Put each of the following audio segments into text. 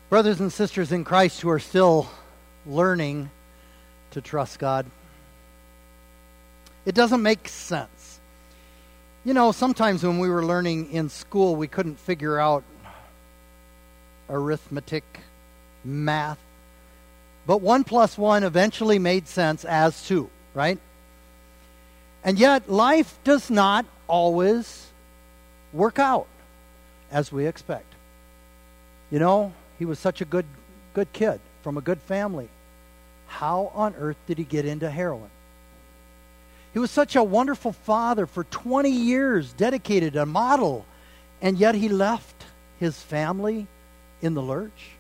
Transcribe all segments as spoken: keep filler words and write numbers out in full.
Brothers and sisters in Christ who are still learning to trust God, it doesn't make sense. You know, sometimes when we were learning in school, we couldn't figure out arithmetic, math, but one plus one eventually made sense as two, right? And yet, life does not always work out as we expect. You know, he was such a good good kid from a good family. How on earth did he get into heroin? He was such a wonderful father for twenty years, dedicated, a model, and yet he left his family in the lurch.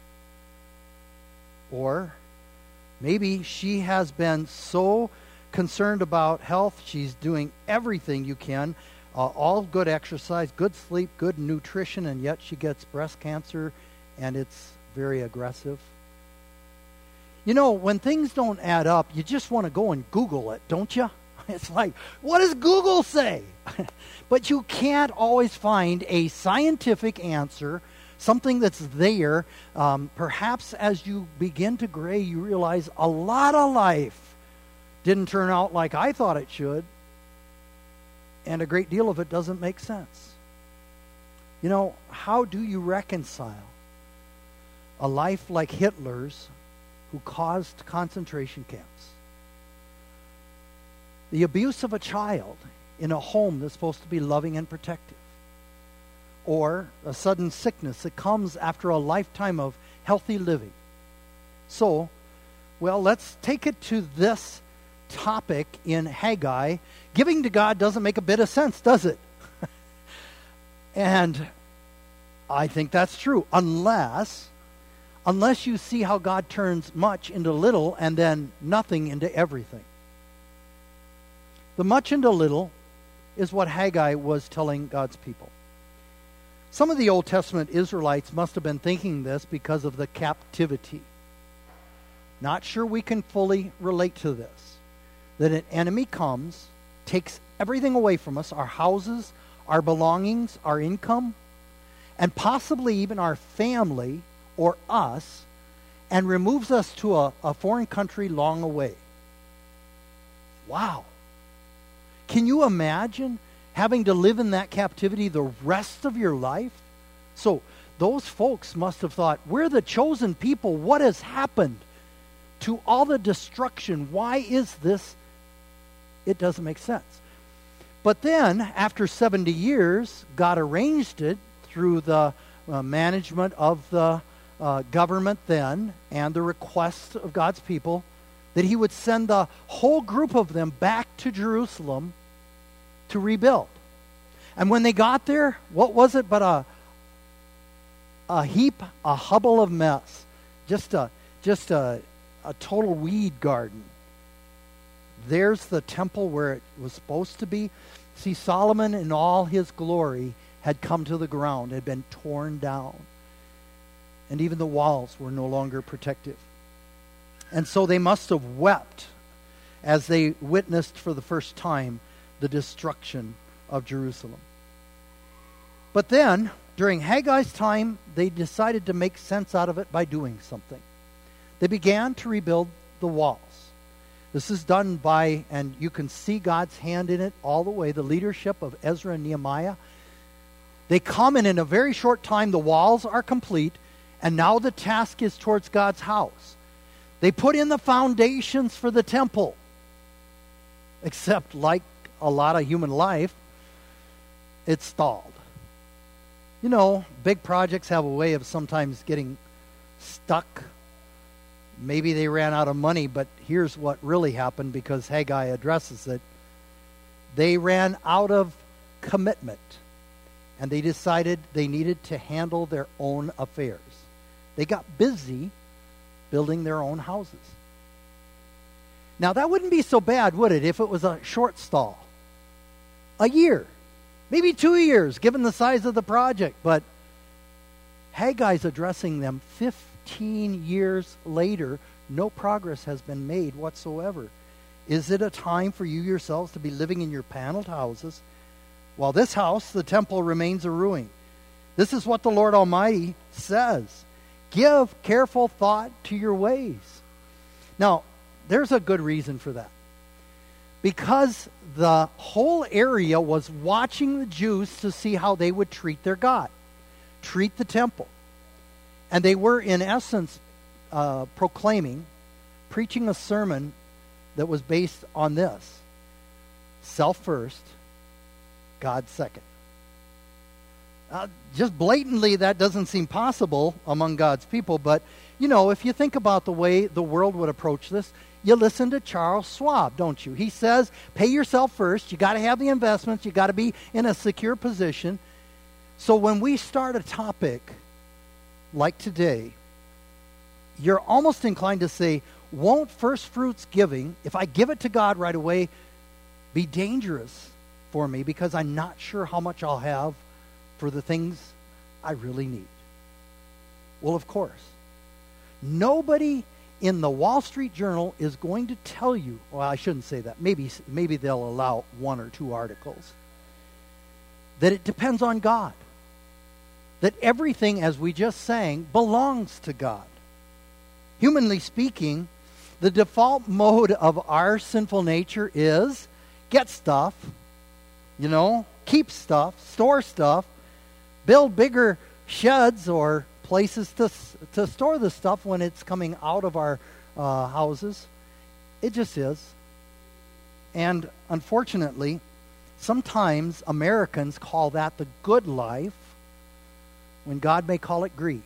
Or maybe she has been so concerned about health, she's doing everything you can, uh, all good exercise, good sleep, good nutrition, and yet she gets breast cancer, and it's very aggressive. You know, when things don't add up, you just want to go and Google it, don't you? It's like, what does Google say? But you can't always find a scientific answer, something that's there. Um, perhaps as you begin to gray, you realize a lot of life didn't turn out like I thought it should, and a great deal of it doesn't make sense. You know, how do you reconcile a life like Hitler's, who caused concentration camps, the abuse of a child in a home that's supposed to be loving and protective, or a sudden sickness that comes after a lifetime of healthy living? So, well, let's take it to this topic in Haggai. Giving to God doesn't make a bit of sense, does it? And I think that's true, unless unless you see how God turns much into little and then nothing into everything. The much into little is what Haggai was telling God's people. Some of the Old Testament Israelites must have been thinking this because of the captivity. Not sure we can fully relate to this. That an enemy comes, takes everything away from us, our houses, our belongings, our income, and possibly even our family or us, and removes us to a, a foreign country long away. Wow. Can you imagine having to live in that captivity the rest of your life? So those folks must have thought, we're the chosen people. What has happened to all the destruction? Why is this? It doesn't make sense. But then, after seventy years, God arranged it through the uh, management of the uh, government then and the request of God's people that he would send the whole group of them back to Jerusalem to rebuild. And when they got there, what was it but a a heap, a hubble of mess, just a just a, a total weed garden. There's the temple where it was supposed to be. See, Solomon in all his glory had come to the ground, had been torn down. And even the walls were no longer protective. And so they must have wept as they witnessed for the first time the destruction of Jerusalem. But then, during Haggai's time, they decided to make sense out of it by doing something. They began to rebuild the walls. This is done by, and you can see God's hand in it all the way, the leadership of Ezra and Nehemiah. They come, and in a very short time, the walls are complete, and now the task is towards God's house. They put in the foundations for the temple. Except, like a lot of human life, it stalled. You know, big projects have a way of sometimes getting stuck. Maybe they ran out of money, but here's what really happened because Haggai addresses it. They ran out of commitment, and they decided they needed to handle their own affairs. They got busy building their own houses. Now, that wouldn't be so bad, would it, if it was a short stall? A year, maybe two years, given the size of the project. But Haggai's addressing them fifteen years later. No progress has been made whatsoever. Is it a time for you yourselves to be living in your paneled houses while this house, the temple, remains a ruin? This is what the Lord Almighty says. Give careful thought to your ways. Now, there's a good reason for that. Because the whole area was watching the Jews to see how they would treat their God, treat the temple. And they were, in essence, uh, proclaiming, preaching a sermon that was based on this: self first, God second. Uh, just blatantly, that doesn't seem possible among God's people, but, you know, if you think about the way the world would approach this, you listen to Charles Schwab, don't you? He says, pay yourself first. You got to have the investments. You got to be in a secure position. So when we start a topic like today, you're almost inclined to say, won't first fruits giving, if I give it to God right away, be dangerous for me because I'm not sure how much I'll have for the things I really need? Well, of course. Nobody in the Wall Street Journal is going to tell you, well, I shouldn't say that. Maybe, maybe they'll allow one or two articles. That it depends on God. That everything, as we just sang, belongs to God. Humanly speaking, the default mode of our sinful nature is get stuff, you know, keep stuff, store stuff, build bigger sheds or places to to store the stuff when it's coming out of our uh, houses. It just is. And unfortunately, sometimes Americans call that the good life when God may call it greed.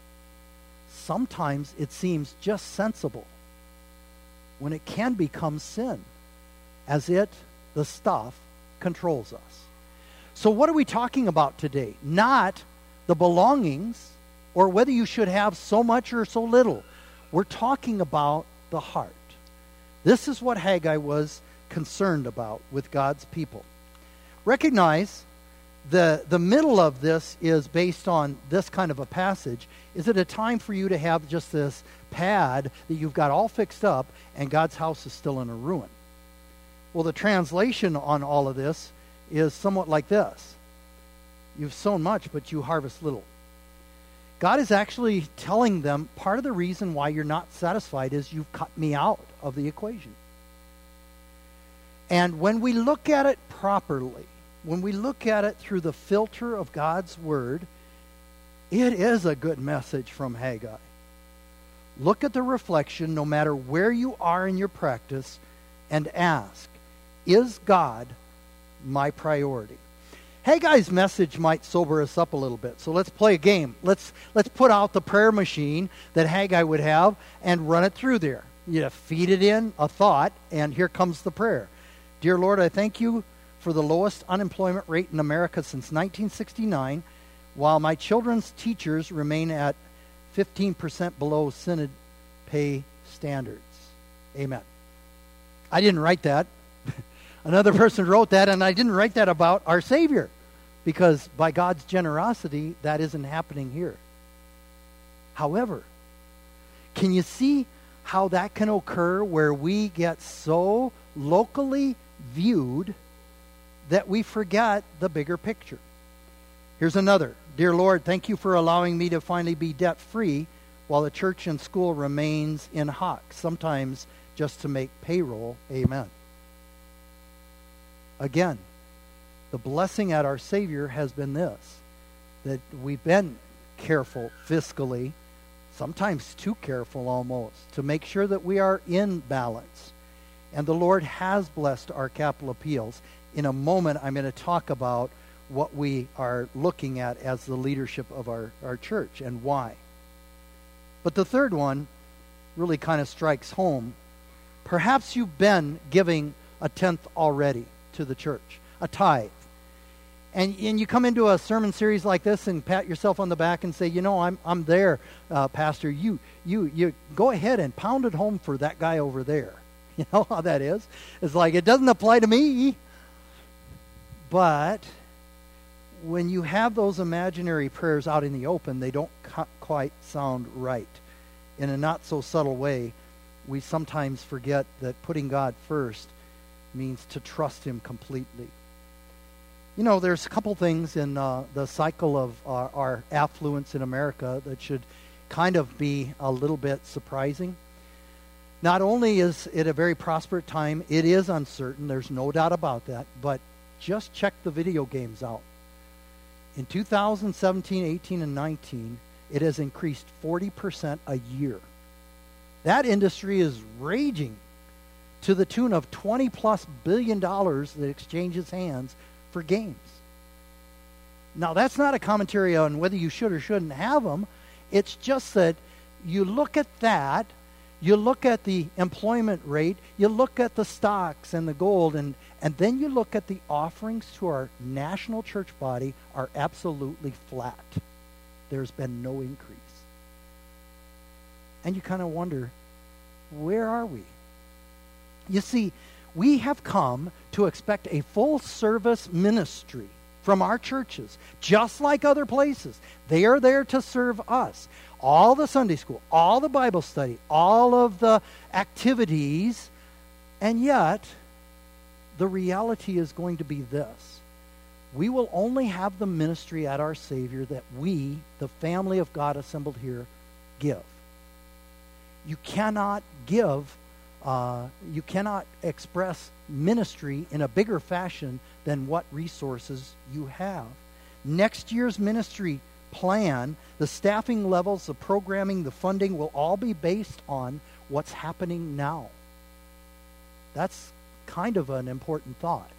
Sometimes it seems just sensible when it can become sin, as it, the stuff, controls us. So what are we talking about today? Not the belongings or whether you should have so much or so little. We're talking about the heart. This is what Haggai was concerned about with God's people. Recognize the, the middle of this is based on this kind of a passage. Is it a time for you to have just this pad that you've got all fixed up and God's house is still in a ruin? Well, the translation on all of this is somewhat like this. You've sown much, but you harvest little. God is actually telling them part of the reason why you're not satisfied is you've cut me out of the equation. And when we look at it properly, when we look at it through the filter of God's Word, it is a good message from Haggai. Look at the reflection, no matter where you are in your practice, and ask, is God my priority? Haggai's message might sober us up a little bit, so let's play a game. Let's let's put out the prayer machine that Haggai would have and run it through there. You feed it in a thought, and here comes the prayer. Dear Lord, I thank you for the lowest unemployment rate in America since nineteen sixty-nine, while my children's teachers remain at fifteen percent below Synod pay standards. Amen. I didn't write that. Another person wrote that, and I didn't write that about our Savior, because by God's generosity, that isn't happening here. However, can you see how that can occur where we get so locally viewed that we forget the bigger picture? Here's another. Dear Lord, thank you for allowing me to finally be debt-free while the church and school remains in hock, sometimes just to make payroll. Amen. Again, the blessing at our Savior has been this, that we've been careful fiscally, sometimes too careful almost, to make sure that we are in balance. And the Lord has blessed our capital appeals. In a moment, I'm going to talk about what we are looking at as the leadership of our, our church and why. But the third one really kind of strikes home. Perhaps you've been giving a tenth already to the church, a tithe. And, and you come into a sermon series like this and pat yourself on the back and say, you know, I'm I'm there, uh, Pastor. You you you go ahead and pound it home for that guy over there. You know how that is? It's like, it doesn't apply to me. But when you have those imaginary prayers out in the open, they don't cu- quite sound right. In a not so subtle way, we sometimes forget that putting God first means to trust Him completely. You know, there's a couple things in uh, the cycle of our, our affluence in America that should kind of be a little bit surprising. Not only is it a very prosperous time, it is uncertain. There's no doubt about that. But just check the video games out. In two thousand seventeen, eighteen, and nineteen, it has increased forty percent a year. That industry is raging to the tune of twenty plus billion dollars that exchanges hands for games. Now, that's not a commentary on whether you should or shouldn't have them. It's just that you look at that, you look at the employment rate, you look at the stocks and the gold, and, and then you look at the offerings to our national church body are absolutely flat. There's been no increase. And you kind of wonder, where are we? You see, we have come to expect a full service ministry from our churches, just like other places. They are there to serve us. All the Sunday school, all the Bible study, all of the activities, and yet the reality is going to be this. We will only have the ministry at our Savior that we, the family of God assembled here, give. You cannot give, uh, you cannot express ministry in a bigger fashion than what resources you have. Next year's ministry plan, the staffing levels, the programming, the funding will all be based on what's happening now. That's kind of an important thought.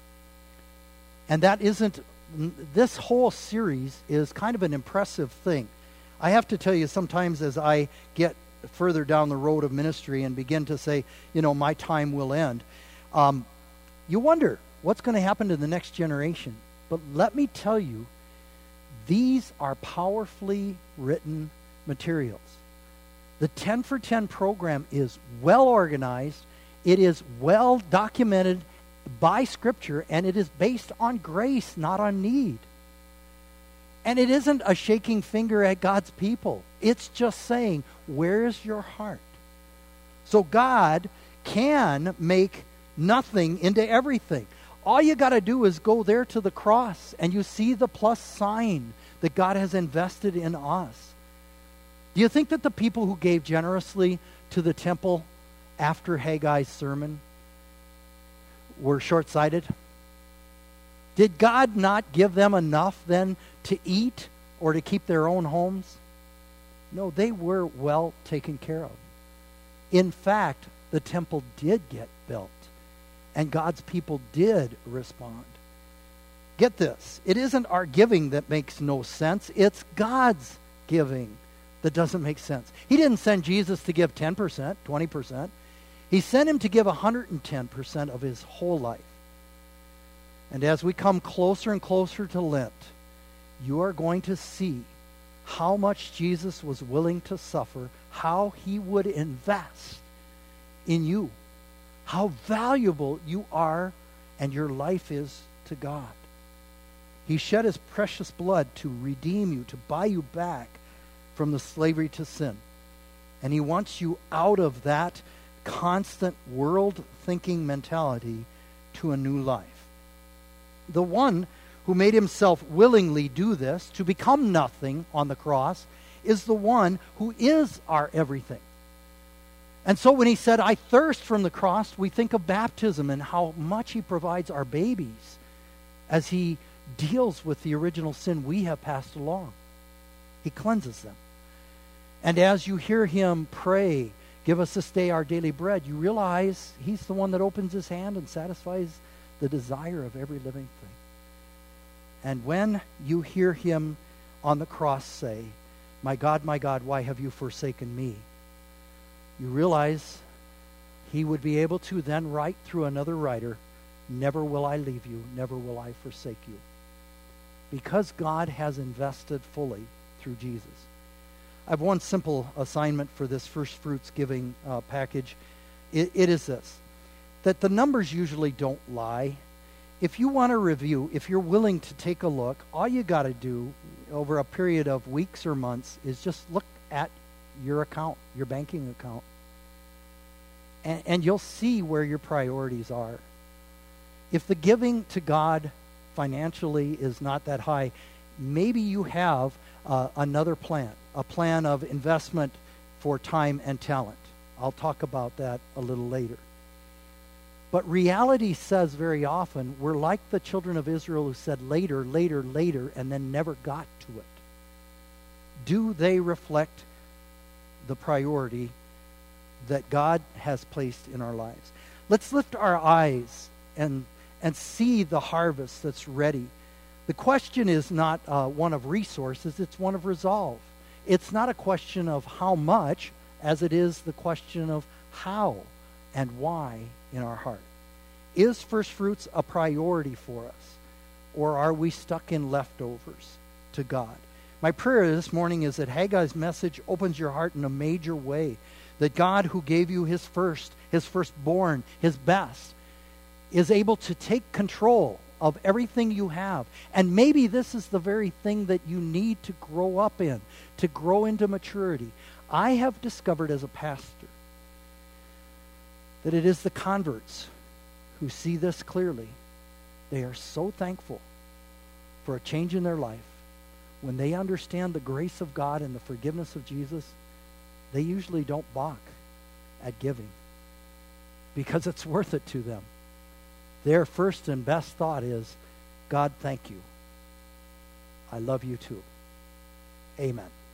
And that isn't, this whole series is kind of an impressive thing. I have to tell you, sometimes as I get further down the road of ministry and begin to say, you know, my time will end, um, you wonder what's going to happen to the next generation. But let me tell you, these are powerfully written materials. The ten for ten program is well organized, it is well documented by Scripture, and it is based on grace, not on need. And it isn't a shaking finger at God's people. It's just saying, where is your heart? So God can make nothing into everything. All you got to do is go there to the cross, and you see the plus sign that God has invested in us. Do you think that the people who gave generously to the temple after Haggai's sermon were short-sighted? Did God not give them enough then to eat or to keep their own homes? No, they were well taken care of. In fact, the temple did get built, and God's people did respond. Get this, it isn't our giving that makes no sense, it's God's giving that doesn't make sense. He didn't send Jesus to give ten percent, twenty percent. He sent him to give one hundred ten percent of his whole life. And as we come closer and closer to Lent, you are going to see how much Jesus was willing to suffer, how he would invest in you, how valuable you are and your life is to God. He shed his precious blood to redeem you, to buy you back from the slavery to sin. And he wants you out of that constant world-thinking mentality to a new life. The one who made himself willingly do this, to become nothing on the cross, is the one who is our everything. And so when he said, I thirst from the cross, we think of baptism and how much he provides our babies as he deals with the original sin we have passed along. He cleanses them. And as you hear him pray, give us this day our daily bread, you realize he's the one that opens his hand and satisfies the desire of every living thing. And when you hear him on the cross say, my God, my God, why have you forsaken me? You realize he would be able to then write through another writer, never will I leave you, never will I forsake you. Because God has invested fully through Jesus. I have one simple assignment for this first fruits giving uh, package. It, it is this, that the numbers usually don't lie. If you want to review, if you're willing to take a look, all you got to do over a period of weeks or months is just look at your account, your banking account, and, and you'll see where your priorities are. If the giving to God financially is not that high, maybe you have uh, another plan, a plan of investment for time and talent. I'll talk about that a little later. But reality says very often we're like the children of Israel who said later, later, later, and then never got to it. Do they reflect the priority that God has placed in our lives? Let's lift our eyes and, and see the harvest that's ready. The question is not uh, one of resources, it's one of resolve. It's not a question of how much, as it is the question of how and why in our heart. Is first fruits a priority for us, or are we stuck in leftovers to God? My prayer this morning is that Haggai's message opens your heart in a major way, that God, who gave you his first, his firstborn, his best, is able to take control of everything you have. And maybe this is the very thing that you need to grow up in, to grow into maturity. I have discovered as a pastor that it is the converts who see this clearly. They are so thankful for a change in their life. When they understand the grace of God and the forgiveness of Jesus, they usually don't balk at giving because it's worth it to them. Their first and best thought is, God, thank you. I love you too. Amen.